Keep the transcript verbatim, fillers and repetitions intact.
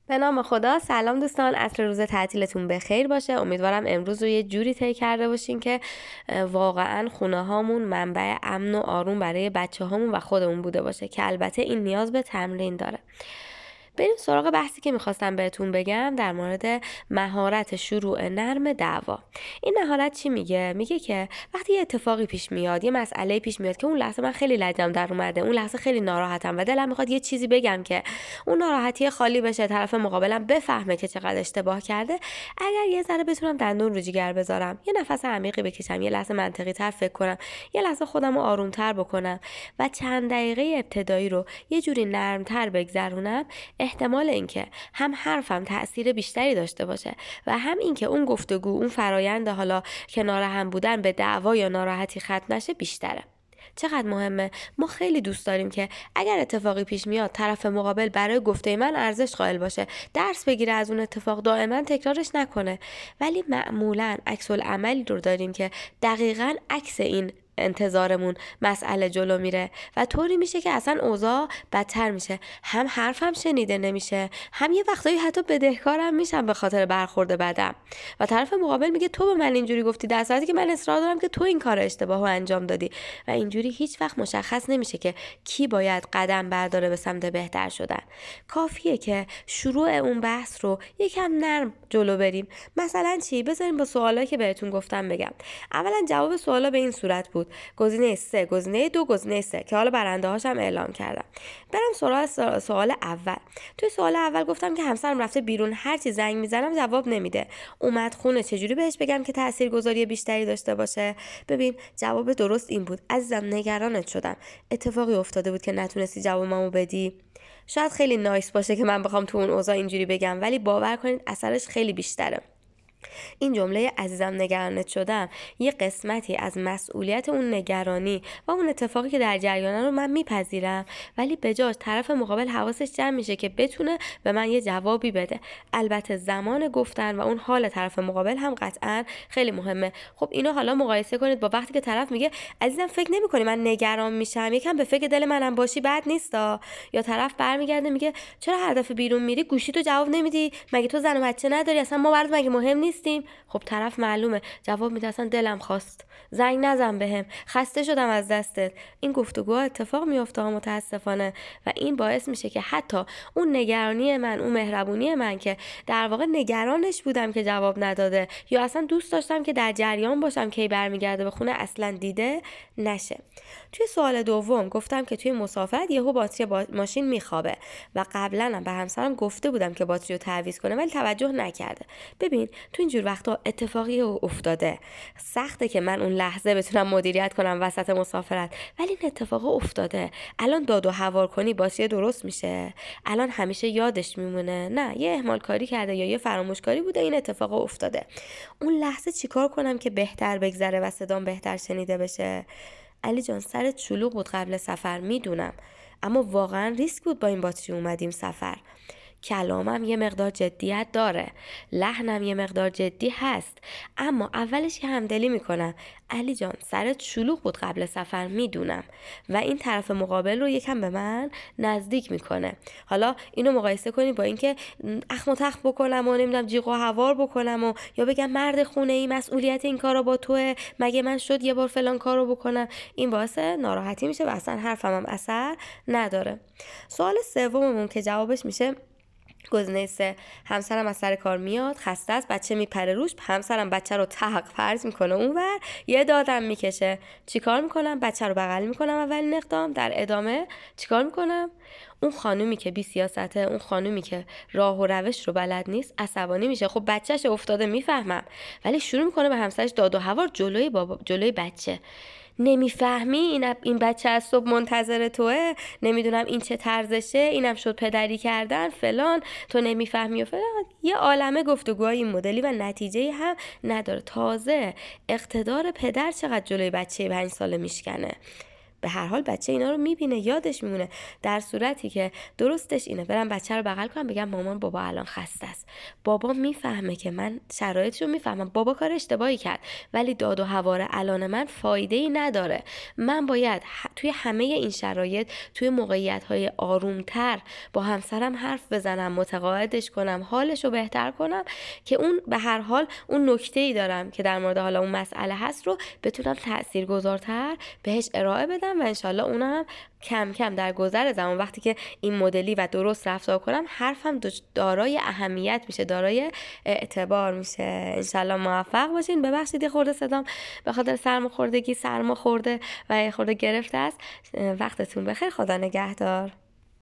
به نام خدا. سلام دوستان، عصر روز تعطیلتون بخیر باشه. امیدوارم امروز رو یه جوری طی کرده باشین که واقعا خونه هامون منبع امن و آروم برای بچه هامون و خودمون بوده باشه، که البته این نیاز به تمرین داره. بریم سراغ بحثی که میخواستم بهتون بگم در مورد مهارت شروع نرم دعوا. این مهارت چی میگه؟ میگه که وقتی یه اتفاقی پیش میاد، یه مسئله پیش میاد که اون لحظه من خیلی لجم در اومده، اون لحظه خیلی ناراحتم و دلم میخواد یه چیزی بگم که اون ناراحتی خالی بشه، طرف مقابلم بفهمه که چقدر اشتباه کرده، اگر یه ذره بتونم دندون رو جیگر بذارم، یه نفس عمیقی بکشم، یه لحظه منطقی تر فکر کنم، یه لحظه خودم رو آروم تر بکنم و چند دقیقه ابتدایی رو یه جوری نرم تر بگذرونم، احتمال اینکه هم حرفم تأثیر بیشتری داشته باشه و هم اینکه اون گفتگو، اون فرایند حالا کنار هم بودن به دعوا یا ناراحتی ختم نشه بیشتره. چقدر مهمه. ما خیلی دوست داریم که اگر اتفاقی پیش میاد طرف مقابل برای گفته من ارزش قائل باشه، درس بگیره از اون اتفاق، دائما تکرارش نکنه. ولی معمولا عکس العملی رو داریم که دقیقاً عکس این انتظارمون مسئله جلو میره و طوری میشه که اصلا اوضاع بدتر میشه. هم حرفم شنیده نمیشه، هم یه وقتایی حتی بدهکارم میشم به خاطر برخورد بدم و طرف مقابل میگه تو به من اینجوری گفتی، در صورتی که من اصرار دارم که تو این کار اشتباهو انجام دادی. و اینجوری هیچ وقت مشخص نمیشه که کی باید قدم برداره به سمت بهتر شدن. کافیه که شروع اون بحث رو یکم نرم جلو بریم. مثلا چی؟ بذاریم با سوالایی که بهتون گفتم بگم. اولا جواب سوالا به این صورت بود: گزینه سه، گزینه دو، گزینه سه، که حالا برنده هاشم اعلام کردم. برم سراغ سوال اول. توی سوال اول گفتم که همسرم رفته بیرون، هر چی زنگ میزنم جواب نمیده، اومد خونه، چجوری بهش بگم که تاثیرگذاری بیشتری داشته باشه؟ ببین، جواب درست این بود: عزیزم نگرانت شدم، اتفاقی افتاده بود که نتونستی جوابمو بدی. شاید خیلی نایس باشه که من بخوام تو اون اوضاع اینجوری بگم، ولی باور کنید اثرش خیلی بیشتره. این جمله عزیزم نگرانت شدم یه قسمتی از مسئولیت اون نگرانی و اون اتفاقی که در جریانه رو من میپذیرم، ولی به جاش طرف مقابل حواسش جمع میشه که بتونه به من یه جوابی بده. البته زمان گفتن و اون حال طرف مقابل هم قطعا خیلی مهمه. خب اینو حالا مقایسه کنید با وقتی که طرف میگه عزیزم فکر نمی‌کنی من نگران میشم، یکم به فکر دل منم باشی بد نیستا. یا طرف برمیگرده میگه چرا هر دفعه بیرون میری گوشی تو جواب نمیدی؟ مگه تو زن و بچه نداری؟ اصلا ما برات مگه مهم نیستیم؟ خب طرف معلومه جواب میده اصلا دلم خواست، زنگ نزن بهم، خسته شدم از دستت. این گفتگوها اتفاق میفته متاسفانه و این باعث میشه که حتی اون نگرانی من، اون مهربونی من که در واقع نگرانش بودم که جواب نداده یا اصلا دوست داشتم که در جریان باشم کی برمیگرده به خونه، اصلا دیده نشه. توی سوال دوم گفتم که توی مسافرت یهو باتری با... ماشین میخوابه و قبلا هم به همسرم گفته بودم که باتری رو تعویض کنه ولی توجه نکرده. ببین تو اینجور وقتا اتفاقی افتاده، سخته که من اون لحظه بتونم مدیریت کنم وسط مسافرت، ولی این اتفاق افتاده. الان داد و هوار کنی باتری درست میشه؟ الان همیشه یادش میمونه؟ نه، یه اهمال کاری کرده یا یه فراموش کاری بوده این اتفاق افتاده. اون لحظه چیکار کنم که بهتر بگذره و صدام بهتر شنیده بشه؟ علی جان سرت شلوغ بود قبل سفر، میدونم، اما واقعا ریسک بود با این باتری اومدیم سفر. کلامم یه مقدار جدیت داره، لحنم یه مقدار جدی هست، اما اولش یه همدلی میکنم. علی جان سرت شلوغ بود قبل سفر، میدونم، و این طرف مقابل رو یکم به من نزدیک میکنه. حالا اینو مقایسه کنی با اینکه اخم و تخم بکنم و نمیدونم جیغ و هوار بکنم و یا بگم مرد خونه ای مسئولیت این کارو با توه، مگه من شد یه بار فلان کارو بکنم. این باعث ناراحتی میشه و اصلا حرفم هم اثر نداره. سوال سوممون که جوابش میشه گزینه سه: همسرم از سر کار میاد، خسته است، بچه میپره روش، همسرم بچه رو تحق پرت میکنه اونور، یه دادم میکشه. چیکار میکنم؟ بچه رو بغل میکنم اولین اقدام، در ادامه چیکار میکنم؟ اون خانومی که بی سیاسته، اون خانومی که راه و روش رو بلد نیست، عصبانی میشه. خب بچهش افتاده میفهمم، ولی شروع میکنه به همسرش داد و هوار جلوی بابا، جلوی بچه. نمیفهمی این این بچه از صبح منتظر توه، نمیدونم این چه طرزشه، اینم شد پدری کردن فلان، تو نمیفهمی و فلان. یه عالمه گفتگوهای این مدلی و نتیجه هم نداره. تازه اقتدار پدر چقدر جلوی بچه پنج ساله میشکنه. به هر حال بچه اینا رو میبینه، یادش میمونه. در صورتی که درستش اینه برم بچه رو بغل کنم بگم مامان بابا الان خسته است، بابا میفهمه که من شرایطشو میفهمم، بابا کار اشتباهی کرد، ولی داد و هوار الان من فایده ای نداره. من باید توی همه این شرایط، توی موقعیت های آرومتر با همسرم حرف بزنم، متقاعدش کنم، حالشو بهتر کنم، که اون به هر حال اون نکته‌ای دارم که در مورد حالا اون مسئله هست رو بتونم تاثیرگذارتر بهش ارائه بدم و انشالله اونم کم کم در گذر زمان وقتی که این مدلی و درست رفتار کنم حرفم دارای اهمیت میشه، دارای اعتبار میشه. انشالله موفق باشین. ببخشید یه خورده صدام به خاطر سرماخوردگی سرما خورده و یه خورده گرفته است. وقتتون بخیر. خدا نگهدار.